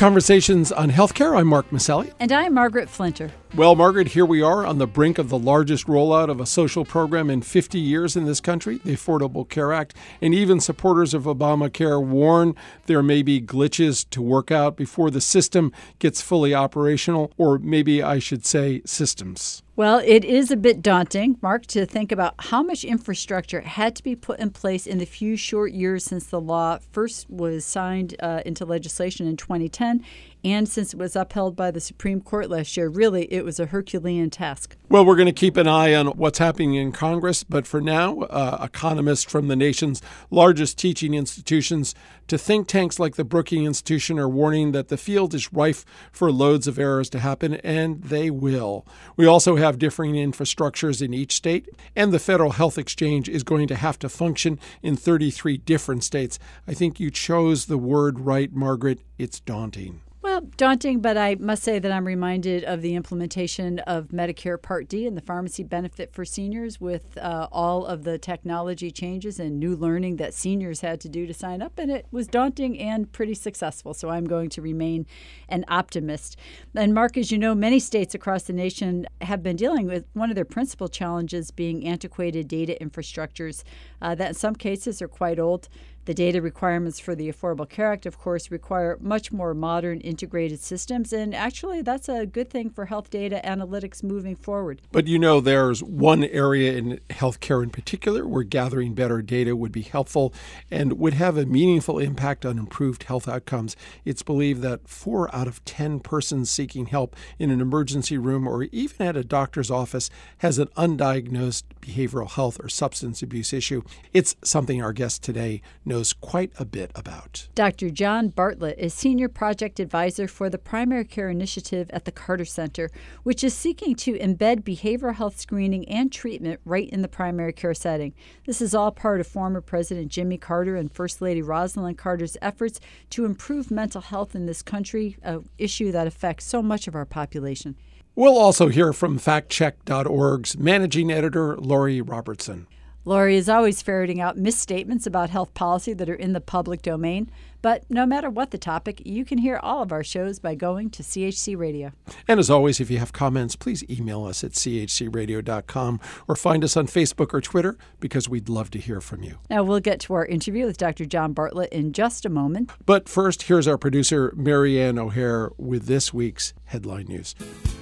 Conversations on Healthcare. I'm Mark Maselli. And I'm Margaret Flinter. Well, Margaret, here we are on the brink of the largest rollout of a social program in 50 years in this country, the Affordable Care Act. And even supporters of Obamacare warn there may be glitches to work out before the system gets fully operational, or maybe I should say systems. Well, it is a bit daunting, Mark, to think about how much infrastructure had to be put in place in the few short years since the law first was signed into legislation in 2010 and since it was upheld by the Supreme Court last year. Really, it was a Herculean task. Well, we're going to keep an eye on what's happening in Congress, but for now, economists from the nation's largest teaching institutions to think tanks like the Brookings Institution are warning that the field is rife for loads of errors to happen, and they will. We also have differing infrastructures in each state, and the Federal Health Exchange is going to have to function in 33 different states. I think you chose the word right, Margaret. It's daunting. Well, daunting, but I must say that I'm reminded of the implementation of Medicare Part D and the pharmacy benefit for seniors with all of the technology changes and new learning that seniors had to do to sign up. And it was daunting and pretty successful. So I'm going to remain an optimist. And Mark, as you know, many states across the nation have been dealing with one of their principal challenges being antiquated data infrastructures that in some cases are quite old. The data requirements for the Affordable Care Act, of course, require much more modern integrated systems. And actually, that's a good thing for health data analytics moving forward. But you know, there's one area in healthcare in particular where gathering better data would be helpful and would have a meaningful impact on improved health outcomes. It's believed that 4 out of 10 persons seeking help in an emergency room or even at a doctor's office has an undiagnosed behavioral health or substance abuse issue. It's something our guest today knows quite a bit about. Dr. John Bartlett is Senior Project Advisor for the Primary Care Initiative at the Carter Center, which is seeking to embed behavioral health screening and treatment right in the primary care setting. This is all part of former President Jimmy Carter and First Lady Rosalind Carter's efforts to improve mental health in this country, an issue that affects so much of our population. We'll also hear from factcheck.org's managing editor, Lori Robertson. Lori is always ferreting out misstatements about health policy that are in the public domain. But no matter what the topic, you can hear all of our shows by going to CHC Radio. And as always, if you have comments, please email us at chcradio.com or find us on Facebook or Twitter because we'd love to hear from you. Now, we'll get to our interview with Dr. John Bartlett in just a moment. But first, here's our producer, Marianne O'Hare, with this week's headline news.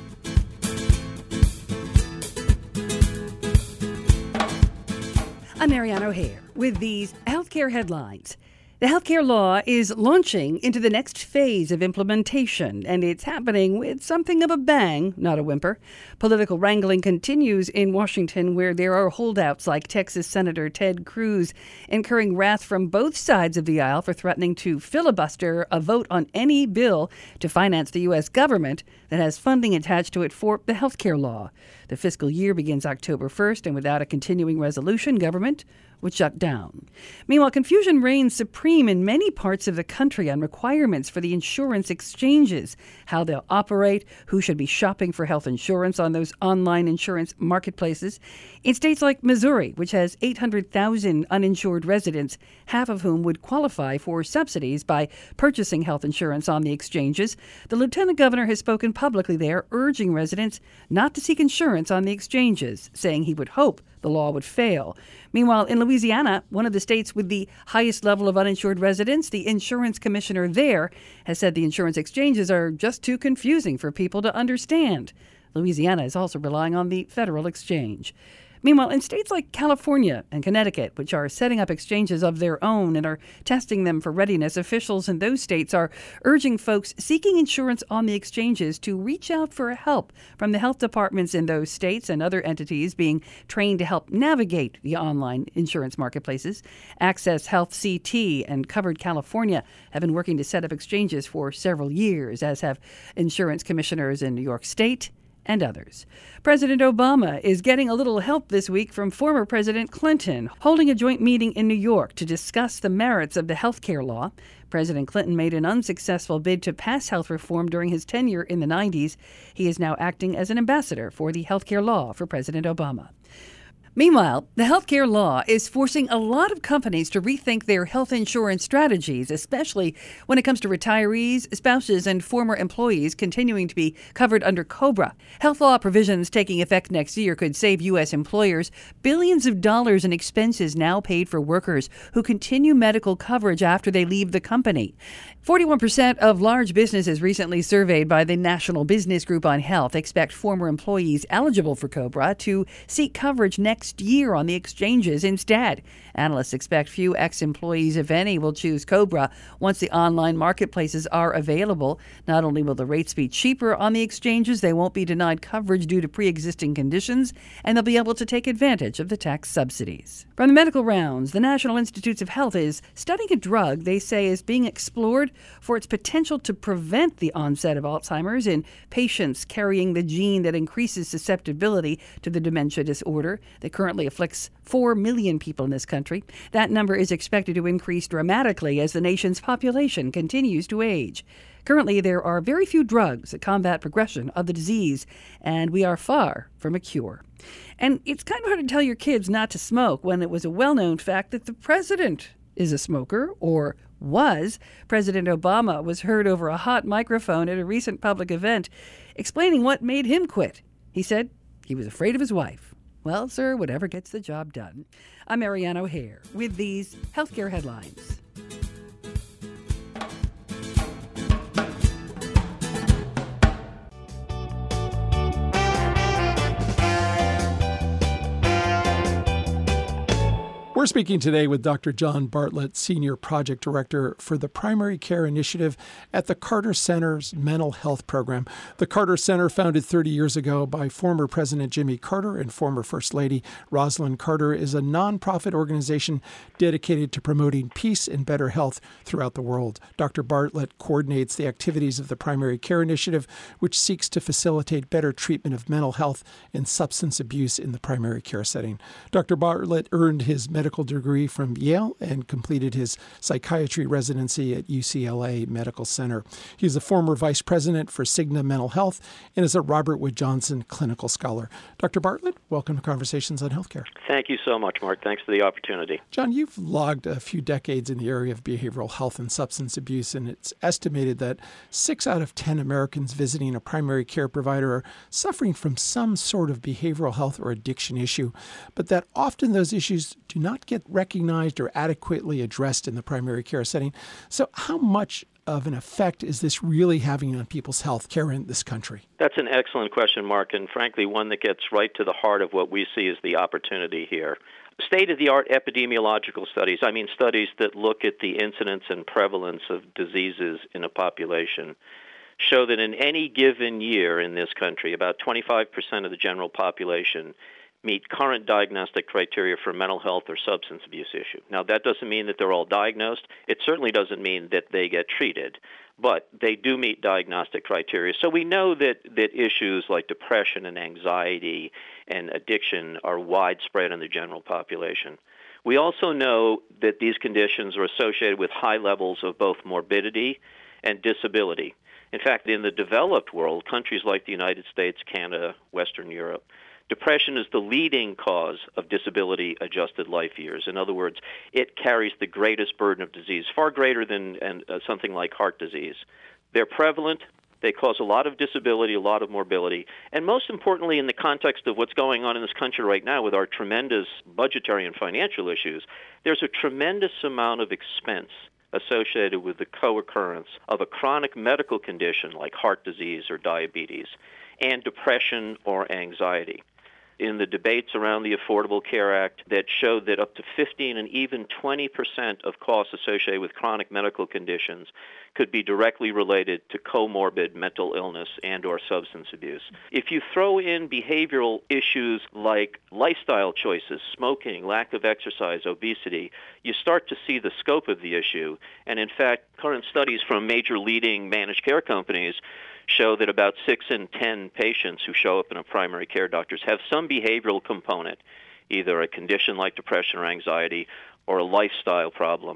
I'm Marianne O'Hare with these healthcare headlines. The healthcare law is launching into the next phase of implementation, and it's happening with something of a bang, not a whimper. Political wrangling continues in Washington, where there are holdouts like Texas Senator Ted Cruz incurring wrath from both sides of the aisle for threatening to filibuster a vote on any bill to finance the U.S. government that has funding attached to it for the healthcare law. The fiscal year begins October 1st, and without a continuing resolution, government would shut down. Meanwhile, confusion reigns supreme in many parts of the country on requirements for the insurance exchanges, how they'll operate, who should be shopping for health insurance on those online insurance marketplaces. In states like Missouri, which has 800,000 uninsured residents, half of whom would qualify for subsidies by purchasing health insurance on the exchanges, the lieutenant governor has spoken publicly there, urging residents not to seek insurance on the exchanges, saying he would hope the law would fail. Meanwhile, in Louisiana, one of the states with the highest level of uninsured residents, the insurance commissioner there has said the insurance exchanges are just too confusing for people to understand. Louisiana is also relying on the federal exchange. Meanwhile, in states like California and Connecticut, which are setting up exchanges of their own and are testing them for readiness, officials in those states are urging folks seeking insurance on the exchanges to reach out for help from the health departments in those states and other entities being trained to help navigate the online insurance marketplaces. Access Health CT and Covered California have been working to set up exchanges for several years, as have insurance commissioners in New York State and others. President Obama is getting a little help this week from former President Clinton, holding a joint meeting in New York to discuss the merits of the health care law. President Clinton made an unsuccessful bid to pass health reform during his tenure in the 90s. He is now acting as an ambassador for the health care law for President Obama. Meanwhile, the healthcare law is forcing a lot of companies to rethink their health insurance strategies, especially when it comes to retirees, spouses, and former employees continuing to be covered under COBRA. Health law provisions taking effect next year could save U.S. employers billions of dollars in expenses now paid for workers who continue medical coverage after they leave the company. 41% of large businesses recently surveyed by the National Business Group on Health expect former employees eligible for COBRA to seek coverage next year on the exchanges instead. Analysts expect few ex-employees, if any, will choose COBRA once the online marketplaces are available. Not only will the rates be cheaper on the exchanges, they won't be denied coverage due to pre-existing conditions, and they'll be able to take advantage of the tax subsidies. From the medical rounds, the National Institutes of Health is studying a drug they say is being explored for its potential to prevent the onset of Alzheimer's in patients carrying the gene that increases susceptibility to the dementia disorder that currently afflicts 4 million people in this country. That number is expected to increase dramatically as the nation's population continues to age. Currently, there are very few drugs that combat progression of the disease, and we are far from a cure. And it's kind of hard to tell your kids not to smoke when it was a well-known fact that the president is a smoker, or was. President Obama was heard over a hot microphone at a recent public event explaining what made him quit. He said he was afraid of his wife. Well, sir, whatever gets the job done. I'm Marianne O'Hare with these healthcare headlines. We're speaking today with Dr. John Bartlett, Senior Project Director for the Primary Care Initiative at the Carter Center's Mental Health Program. The Carter Center, founded 30 years ago by former President Jimmy Carter and former First Lady Rosalind Carter, is a nonprofit organization dedicated to promoting peace and better health throughout the world. Dr. Bartlett coordinates the activities of the Primary Care Initiative, which seeks to facilitate better treatment of mental health and substance abuse in the primary care setting. Dr. Bartlett earned his medical degree from Yale and completed his psychiatry residency at UCLA Medical Center. He is a former vice president for Cigna Mental Health and is a Robert Wood Johnson clinical scholar. Dr. Bartlett, welcome to Conversations on Healthcare. Thank you so much, Mark. Thanks for the opportunity. John, you've logged a few decades in the area of behavioral health and substance abuse, and it's estimated that 6 out of 10 Americans visiting a primary care provider are suffering from some sort of behavioral health or addiction issue, but that often those issues do not get recognized or adequately addressed in the primary care setting. So how much of an effect is this really having on people's health care in this country? That's an excellent question, Mark, and frankly, one that gets right to the heart of what we see as the opportunity here. State-of-the-art epidemiological studies, studies that look at the incidence and prevalence of diseases in a population, show that in any given year in this country, about 25% of the general population meet current diagnostic criteria for mental health or substance abuse issue. Now, that doesn't mean that they're all diagnosed. It certainly doesn't mean that they get treated, but they do meet diagnostic criteria. So we know that issues like depression and anxiety and addiction are widespread in the general population. We also know that these conditions are associated with high levels of both morbidity and disability. In fact, in the developed world, countries like the United States, Canada, Western Europe, depression is the leading cause of disability-adjusted life years. In other words, it carries the greatest burden of disease, far greater than something like heart disease. They're prevalent. They cause a lot of disability, a lot of morbidity. And most importantly, in the context of what's going on in this country right now with our tremendous budgetary and financial issues, there's a tremendous amount of expense associated with the co-occurrence of a chronic medical condition like heart disease or diabetes and depression or anxiety. In the debates around the Affordable Care Act that showed that up to 15 and even 20% of costs associated with chronic medical conditions could be directly related to comorbid mental illness and or substance abuse. If you throw in behavioral issues like lifestyle choices, smoking, lack of exercise, obesity, you start to see the scope of the issue. And in fact, current studies from major leading managed care companies show that about 6 in 10 patients who show up in a primary care doctor's have some behavioral component, either a condition like depression or anxiety or a lifestyle problem.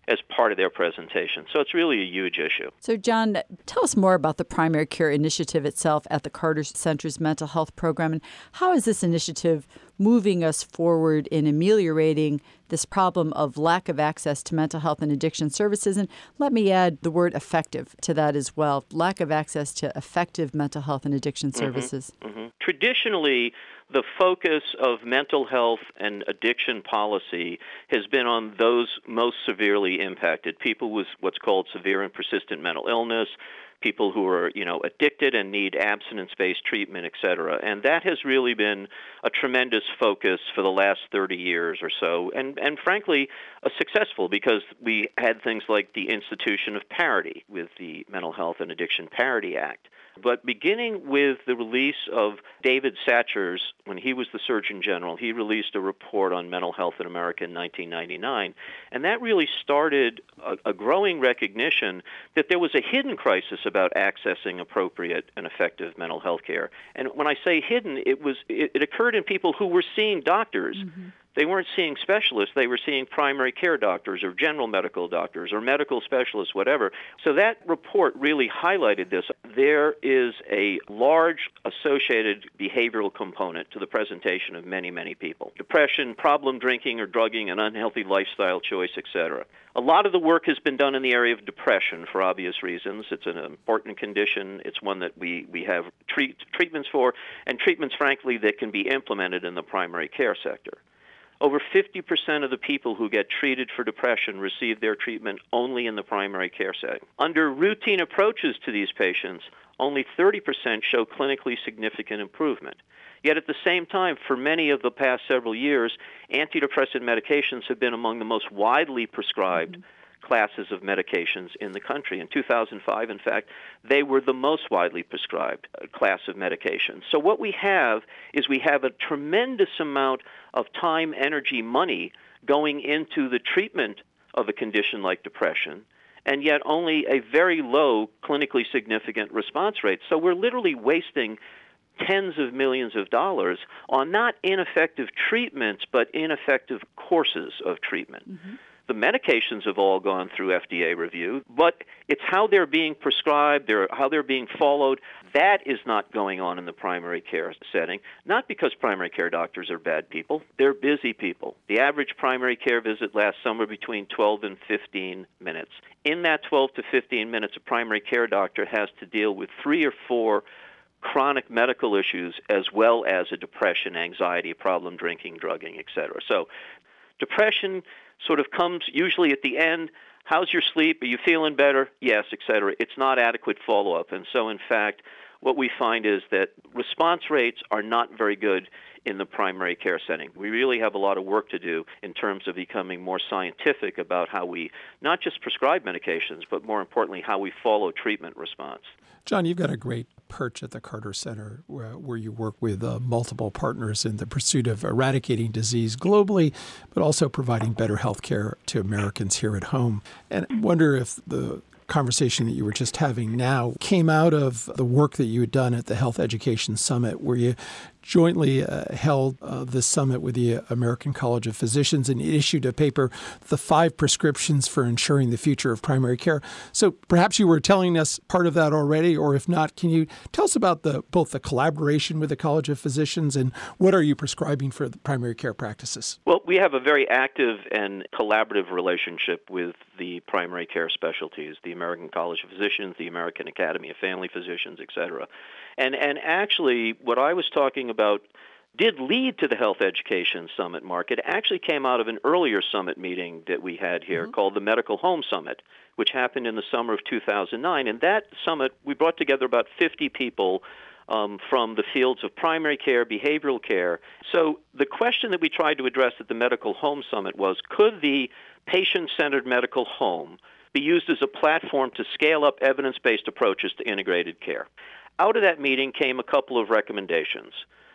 as part of their presentation. So it's really a huge issue. So, John, tell us more about the primary care initiative itself at the Carter Center's mental health program, and how is this initiative moving us forward in ameliorating this problem of lack of access to mental health and addiction services? And let me add the word effective to that as well, lack of access to effective mental health and addiction services. Traditionally, the focus of mental health and addiction policy has been on those most severely impacted, people with what's called severe and persistent mental illness, people who are, addicted and need abstinence-based treatment, et cetera. And that has really been a tremendous focus for the last 30 years or so, and frankly, successful, because we had things like the institution of parity with the Mental Health and Addiction Parity Act. But beginning with the release of David Satcher's, when he was the Surgeon General, he released a report on mental health in America in 1999, and that really started a growing recognition that there was a hidden crisis about accessing appropriate and effective mental health care. And when I say hidden, it occurred in people who were seeing doctors. They weren't seeing specialists. They were seeing primary care doctors or general medical doctors or medical specialists, whatever. So that report really highlighted this. There is a large associated behavioral component to the presentation of many, many people. Depression, problem drinking or drugging, an unhealthy lifestyle choice, etc. A lot of the work has been done in the area of depression for obvious reasons. It's an important condition. It's one that we have treatments for, and treatments, frankly, that can be implemented in the primary care sector. Over 50% of the people who get treated for depression receive their treatment only in the primary care setting. Under routine approaches to these patients, only 30% show clinically significant improvement. Yet at the same time, for many of the past several years, antidepressant medications have been among the most widely prescribed classes of medications in the country. In 2005, in fact, they were the most widely prescribed class of medications. So what we have is a tremendous amount of time, energy, money going into the treatment of a condition like depression, and yet only a very low clinically significant response rate. So we're literally wasting tens of millions of dollars on not ineffective treatments, but ineffective courses of treatment. The medications have all gone through FDA review, but it's how they're being prescribed, how they're being followed. That is not going on in the primary care setting, not because primary care doctors are bad people. They're busy people. The average primary care visit lasts somewhere between 12 and 15 minutes. In that 12 to 15 minutes, a primary care doctor has to deal with 3 or 4 chronic medical issues, as well as a depression, anxiety, problem drinking, drugging, etc. So depression sort of comes usually at the end. How's your sleep? Are you feeling better? Yes, etc. It's not adequate follow-up. And so, in fact, what we find is that response rates are not very good in the primary care setting. We really have a lot of work to do in terms of becoming more scientific about how we not just prescribe medications, but more importantly, how we follow treatment response. John, you've got a great perch at the Carter Center where you work with multiple partners in the pursuit of eradicating disease globally, but also providing better health care to Americans here at home. And I wonder if the conversation that you were just having now came out of the work that you had done at the Health Education Summit, where you jointly held this summit with the American College of Physicians and issued a paper, The 5 Prescriptions for Ensuring the Future of Primary Care. So perhaps you were telling us part of that already, or if not, can you tell us about both the collaboration with the College of Physicians and what are you prescribing for the primary care practices? Well, we have a very active and collaborative relationship with the primary care specialties, the American College of Physicians, the American Academy of Family Physicians, et cetera. And actually, what I was talking about did lead to the Health Education Summit, Mark. It actually came out of an earlier summit meeting that we had here called the Medical Home Summit, which happened in the summer of 2009. And that summit, we brought together about 50 people from the fields of primary care, behavioral care. So the question that we tried to address at the Medical Home Summit was, could the patient-centered medical home be used as a platform to scale up evidence-based approaches to integrated care? Out of that meeting came a couple of recommendations.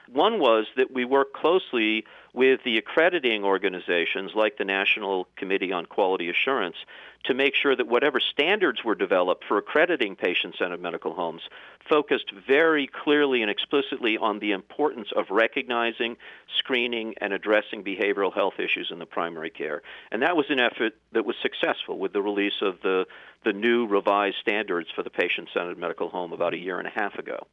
One was that we worked closely with the accrediting organizations like the National Committee on Quality Assurance to make sure that whatever standards were developed for accrediting patient-centered medical homes focused very clearly and explicitly on the importance of recognizing, screening, and addressing behavioral health issues in the primary care. And that was an effort that was successful with the release of the new revised standards for the patient-centered medical home about a year and a half ago.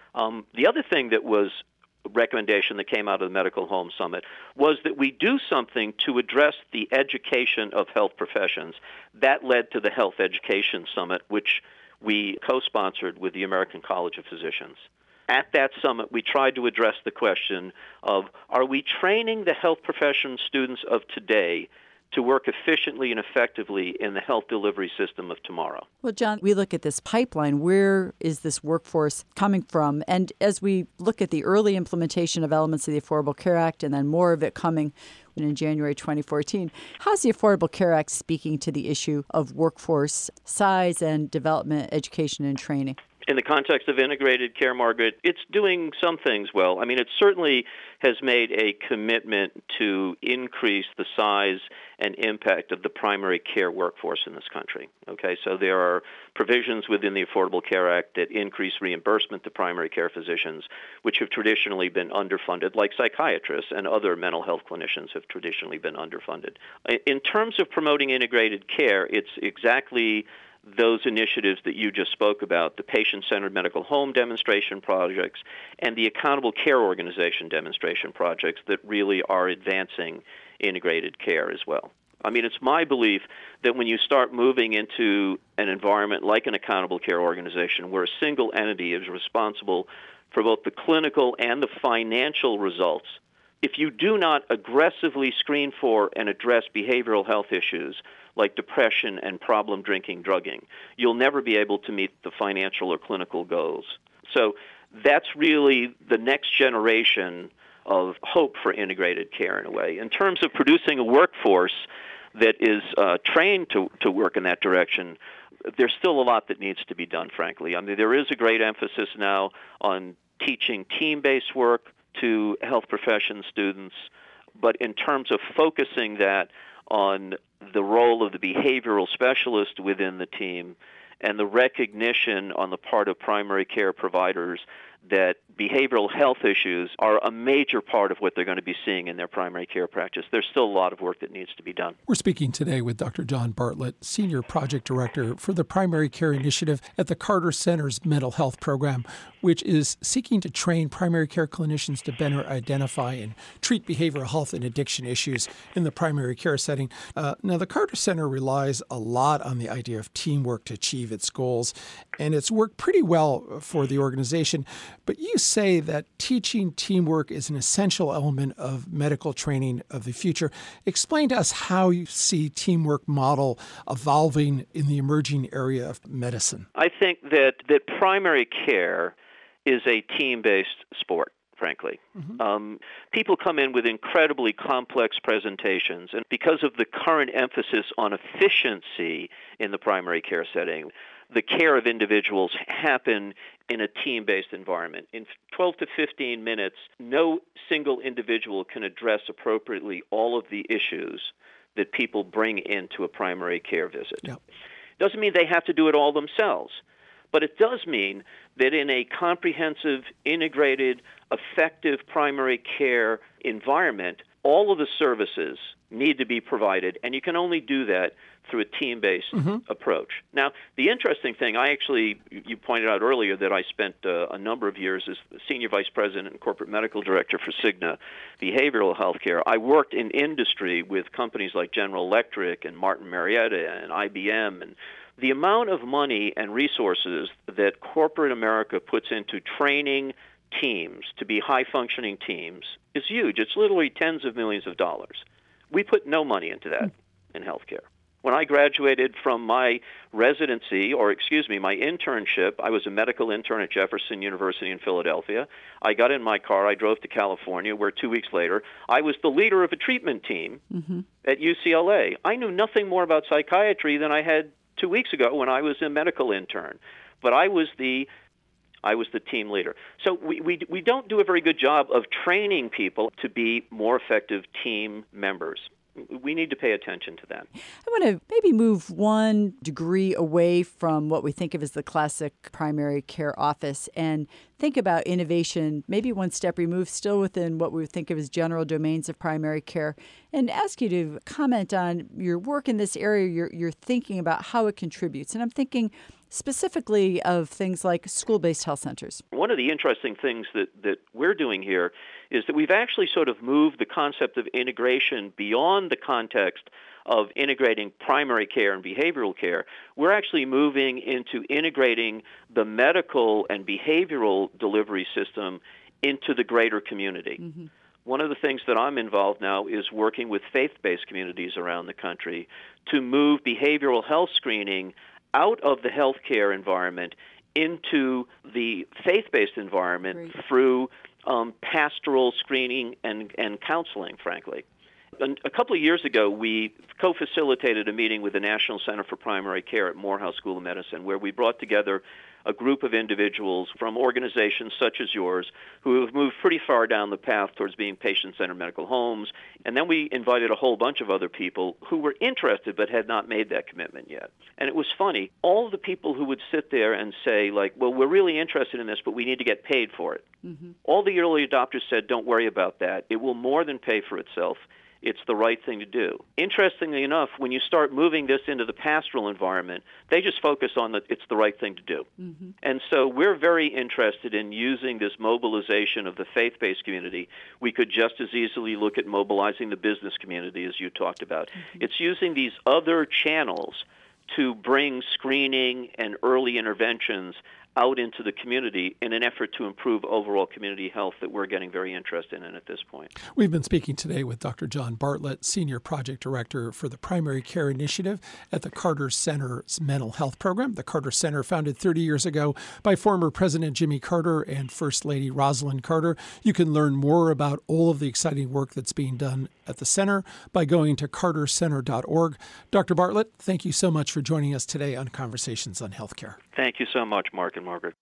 The other thing that was recommendation that came out of the Medical Home Summit was that we do something to address the education of health professions. That led to the Health Education Summit, which we co-sponsored with the American College of Physicians. At that summit, we tried to address the question of, are we training the health profession students of today to work efficiently and effectively in the health delivery system of tomorrow? Well, John, we look at this pipeline. Where is this workforce coming from? And as we look at the early implementation of elements of the Affordable Care Act and then more of it coming in January 2014, how's the Affordable Care Act speaking to the issue of workforce size and development, education, and training? In the context of integrated care, Margaret, it's doing some things well. I mean, it certainly has made a commitment to increase the size and impact of the primary care workforce in this country. Okay, so there are provisions within the Affordable Care Act that increase reimbursement to primary care physicians, which have traditionally been underfunded, like psychiatrists and other mental health clinicians have traditionally been underfunded. In terms of promoting integrated care, it's exactly those initiatives that you just spoke about, the patient-centered medical home demonstration projects and the accountable care organization demonstration projects that really are advancing integrated care as well. I mean, it's my belief that when you start moving into an environment like an accountable care organization where a single entity is responsible for both the clinical and the financial results, if you do not aggressively screen for and address behavioral health issues like depression and problem drinking, drugging, you'll never be able to meet the financial or clinical goals. So that's really the next generation of hope for integrated care in a way. In terms of producing a workforce that is trained to work in that direction, there's still a lot that needs to be done, frankly. I mean, there is a great emphasis now on teaching team-based work to health profession students, but in terms of focusing that on the role of the behavioral specialist within the team and the recognition on the part of primary care providers that behavioral health issues are a major part of what they're going to be seeing in their primary care practice. There's still a lot of work that needs to be done. We're speaking today with Dr. John Bartlett, Senior Project Director for the Primary Care Initiative at the Carter Center's Mental Health Program, which is seeking to train primary care clinicians to better identify and treat behavioral health and addiction issues in the primary care setting. Now, the Carter Center relies a lot on the idea of teamwork to achieve its goals, and it's worked pretty well for the organization. But you say that teaching teamwork is an essential element of medical training of the future. Explain to us how you see teamwork model evolving in the emerging area of medicine. I think that primary care is a team-based sport, frankly. Mm-hmm. People come in with incredibly complex presentations, and because of the current emphasis on efficiency in the primary care setting, the care of individuals happen in a team-based environment. In 12 to 15 minutes, no single individual can address appropriately all of the issues that people bring into a primary care visit. Yep. Doesn't mean they have to do it all themselves, but it does mean that in a comprehensive, integrated, effective primary care environment, all of the services need to be provided, and you can only do that through a team-based approach. Now, the interesting thing, you pointed out earlier that I spent a number of years as Senior Vice President and Corporate Medical Director for Cigna Behavioral Healthcare. I worked in industry with companies like General Electric and Martin Marietta and IBM, and the amount of money and resources that corporate America puts into training teams to be high-functioning teams is huge. It's literally tens of millions of dollars. We put no money into that in healthcare. When I graduated from my residency, my internship, I was a medical intern at Jefferson University in Philadelphia. I got in my car, I drove to California, where 2 weeks later, I was the leader of a treatment team at UCLA. I knew nothing more about psychiatry than I had 2 weeks ago when I was a medical intern. But I was the I was the team leader. So we don't do a very good job of training people to be more effective team members. We need to pay attention to that. I want to maybe move one degree away from what we think of as the classic primary care office and think about innovation, maybe one step removed, still within what we think of as general domains of primary care, and ask you to comment on your work in this area, your thinking about how it contributes. And I'm thinking specifically of things like school-based health centers. One of the interesting things that we're doing here is that we've actually sort of moved the concept of integration beyond the context of integrating primary care and behavioral care. We're actually moving into integrating the medical and behavioral delivery system into the greater community. Mm-hmm. One of the things that I'm involved now is working with faith-based communities around the country to move behavioral health screening out of the healthcare environment into the faith-based environment through pastoral screening and counseling, frankly. A couple of years ago, we co-facilitated a meeting with the National Center for Primary Care at Morehouse School of Medicine, where we brought together a group of individuals from organizations such as yours who have moved pretty far down the path towards being patient-centered medical homes. And then we invited a whole bunch of other people who were interested but had not made that commitment yet. And it was funny. All the people who would sit there and say, like, well, we're really interested in this, but we need to get paid for it. Mm-hmm. All the early adopters said, don't worry about that. It will more than pay for itself. It's the right thing to do. Interestingly enough, when you start moving this into the pastoral environment, they just focus on that it's the right thing to do. Mm-hmm. And so we're very interested in using this mobilization of the faith-based community. We could just as easily look at mobilizing the business community, as you talked about. Mm-hmm. It's using these other channels to bring screening and early interventions out into the community in an effort to improve overall community health that we're getting very interested in at this point. We've been speaking today with Dr. John Bartlett, Senior Project Director for the Primary Care Initiative at the Carter Center's Mental Health Program. The Carter Center, founded 30 years ago by former President Jimmy Carter and First Lady Rosalind Carter. You can learn more about all of the exciting work that's being done at the center by going to cartercenter.org. Dr. Bartlett, thank you so much for joining us today on Conversations on Healthcare. Thank you so much, Mark and Margaret.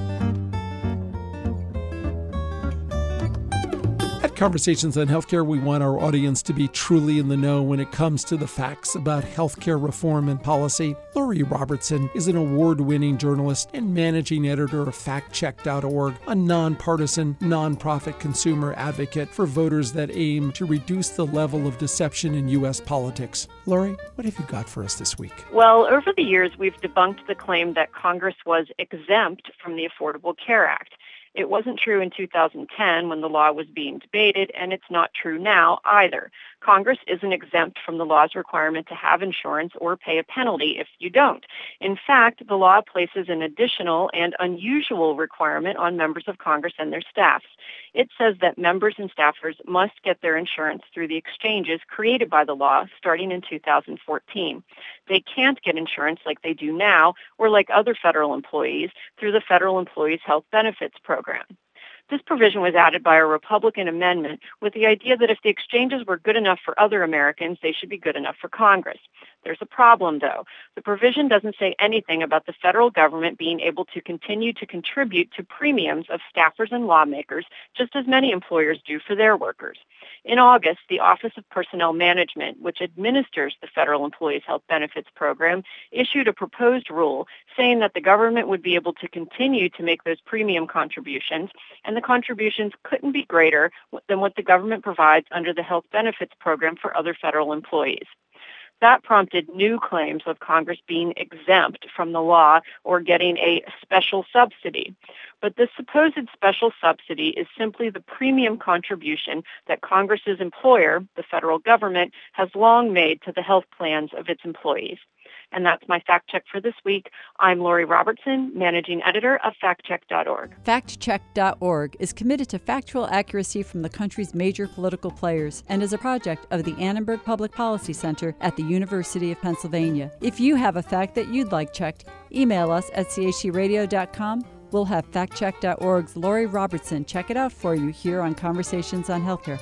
At Conversations on Healthcare, we want our audience to be truly in the know when it comes to the facts about healthcare reform and policy. Lori Robertson is an award-winning journalist and managing editor of FactCheck.org, a nonpartisan, nonprofit consumer advocate for voters that aim to reduce the level of deception in U.S. politics. Lori, what have you got for us this week? Well, over the years, we've debunked the claim that Congress was exempt from the Affordable Care Act. It wasn't true in 2010 when the law was being debated, and it's not true now either. Congress isn't exempt from the law's requirement to have insurance or pay a penalty if you don't. In fact, the law places an additional and unusual requirement on members of Congress and their staffs. It says that members and staffers must get their insurance through the exchanges created by the law starting in 2014. They can't get insurance like they do now or like other federal employees through the Federal Employees Health Benefits Program. This provision was added by a Republican amendment with the idea that if the exchanges were good enough for other Americans, they should be good enough for Congress. There's a problem, though. The provision doesn't say anything about the federal government being able to continue to contribute to premiums of staffers and lawmakers, just as many employers do for their workers. In August, the Office of Personnel Management, which administers the Federal Employees Health Benefits Program, issued a proposed rule saying that the government would be able to continue to make those premium contributions, and the contributions couldn't be greater than what the government provides under the health benefits program for other federal employees. That prompted new claims of Congress being exempt from the law or getting a special subsidy. But this supposed special subsidy is simply the premium contribution that Congress's employer, the federal government, has long made to the health plans of its employees. And that's my fact check for this week. I'm Lori Robertson, managing editor of FactCheck.org. FactCheck.org is committed to factual accuracy from the country's major political players and is a project of the Annenberg Public Policy Center at the University of Pennsylvania. If you have a fact that you'd like checked, email us at chradio.com. We'll have FactCheck.org's Lori Robertson check it out for you here on Conversations on Healthcare.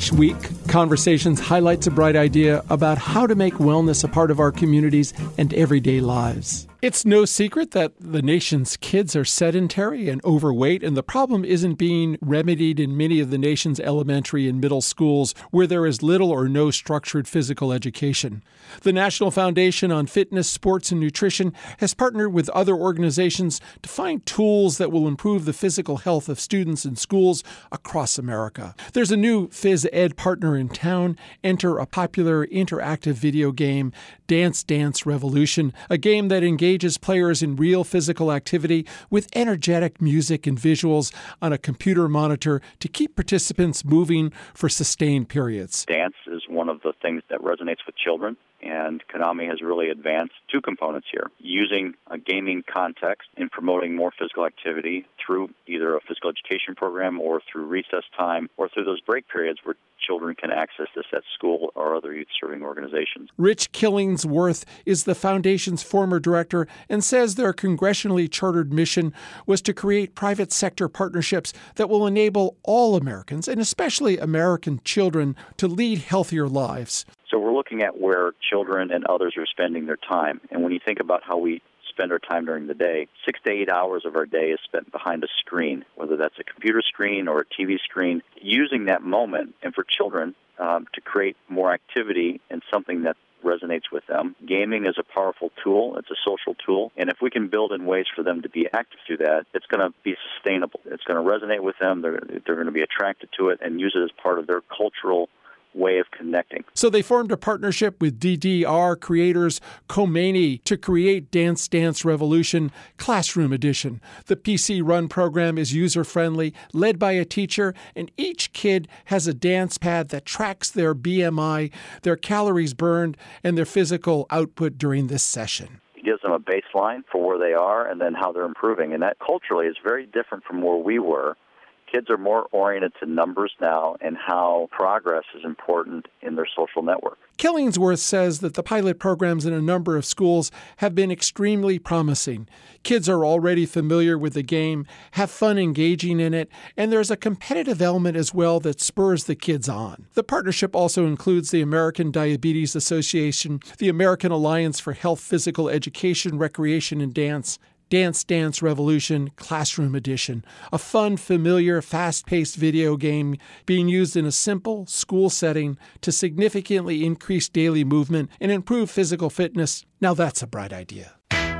Each week, Conversations highlights a bright idea about how to make wellness a part of our communities and everyday lives. It's no secret that the nation's kids are sedentary and overweight, and the problem isn't being remedied in many of the nation's elementary and middle schools where there is little or no structured physical education. The National Foundation on Fitness, Sports, and Nutrition has partnered with other organizations to find tools that will improve the physical health of students in schools across America. There's a new phys ed partner in town. Enter a popular interactive video game, Dance Dance Revolution, a game that engages players in real physical activity with energetic music and visuals on a computer monitor to keep participants moving for sustained periods. Dance is one of the things that resonates with children, and Konami has really advanced two components here, using a gaming context in promoting more physical activity through either a physical education program or through recess time or through those break periods where children can access this at school or other youth-serving organizations. Rich Killingsworth is the foundation's former director and says their congressionally chartered mission was to create private sector partnerships that will enable all Americans, and especially American children, to lead healthier lives. So we're looking at where children and others are spending their time. And when you think about how we spend our time during the day, 6 to 8 hours of our day is spent behind a screen, whether that's a computer screen or a TV screen, using that moment, and for children to create more activity and something that resonates with them. Gaming is a powerful tool. It's a social tool. And if we can build in ways for them to be active through that, it's going to be sustainable. It's going to resonate with them. They're going to be attracted to it and use it as part of their cultural way of connecting. So they formed a partnership with DDR creators Khomeini to create Dance Dance Revolution Classroom Edition. The PC Run program is user-friendly, led by a teacher, and each kid has a dance pad that tracks their BMI, their calories burned, and their physical output during this session. It gives them a baseline for where they are and then how they're improving. And that culturally is very different from where we were. Kids are more oriented to numbers now and how progress is important in their social network. Killingsworth says that the pilot programs in a number of schools have been extremely promising. Kids are already familiar with the game, have fun engaging in it, and there's a competitive element as well that spurs the kids on. The partnership also includes the American Diabetes Association, the American Alliance for Health, Physical Education, Recreation, and Dance, Dance Dance Revolution Classroom Edition, a fun, familiar, fast-paced video game being used in a simple school setting to significantly increase daily movement and improve physical fitness. Now that's a bright idea.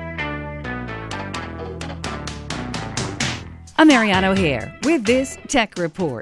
I'm Marianne O'Hare with this Tech Report.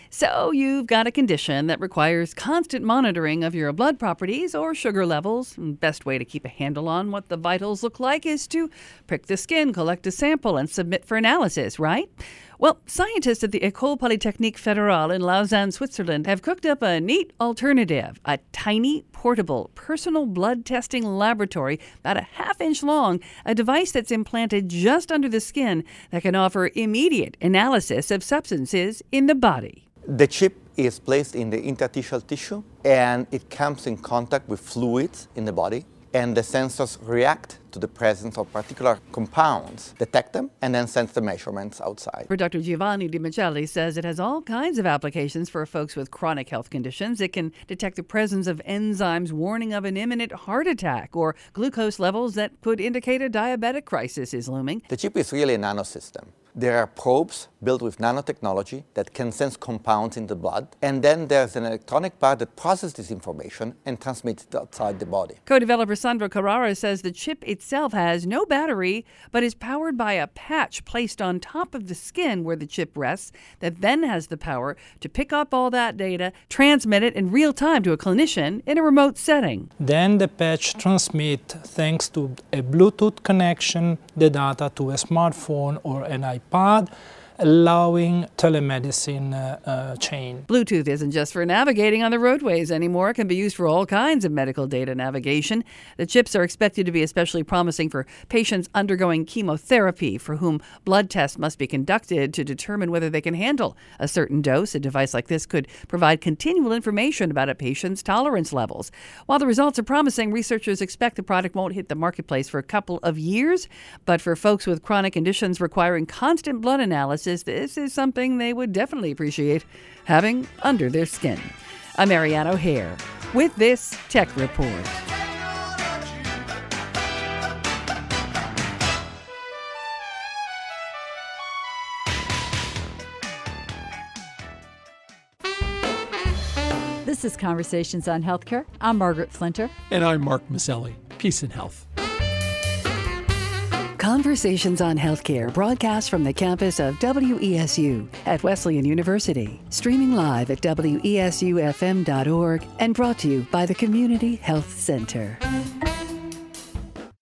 So you've got a condition that requires constant monitoring of your blood properties or sugar levels. And best way to keep a handle on what the vitals look like is to prick the skin, collect a sample, and submit for analysis, right? Well, scientists at the École Polytechnique Fédérale in Lausanne, Switzerland, have cooked up a neat alternative, a tiny, portable, personal blood testing laboratory about a half-inch long, a device that's implanted just under the skin that can offer immediate analysis of substances in the body. The chip is placed in the interstitial tissue, and it comes in contact with fluids in the body, and the sensors react to the presence of particular compounds, detect them, and then send the measurements outside. Dr. Giovanni Di Micheli says it has all kinds of applications for folks with chronic health conditions. It can detect the presence of enzymes warning of an imminent heart attack or glucose levels that could indicate a diabetic crisis is looming. The chip is really a nanosystem. There are probes built with nanotechnology that can sense compounds in the blood, and then there's an electronic part that processes this information and transmits it outside the body. Co-developer Sandro Carrara says the chip itself has no battery, but is powered by a patch placed on top of the skin where the chip rests that then has the power to pick up all that data, transmit it in real time to a clinician in a remote setting. Then the patch transmits, thanks to a Bluetooth connection, the data to a smartphone or an iPad, allowing telemedicine chain. Bluetooth isn't just for navigating on the roadways anymore. It can be used for all kinds of medical data navigation. The chips are expected to be especially promising for patients undergoing chemotherapy, for whom blood tests must be conducted to determine whether they can handle a certain dose. A device like this could provide continual information about a patient's tolerance levels. While the results are promising, researchers expect the product won't hit the marketplace for a couple of years. But for folks with chronic conditions requiring constant blood analysis, diagnosis, this is something they would definitely appreciate having under their skin. I'm Marianne O'Hare with this Tech Report. This is Conversations on Healthcare. I'm Margaret Flinter. And I'm Mark Maselli. Peace and health. Conversations on Healthcare broadcast from the campus of WESU at Wesleyan University. Streaming live at WESUFM.org and brought to you by the Community Health Center.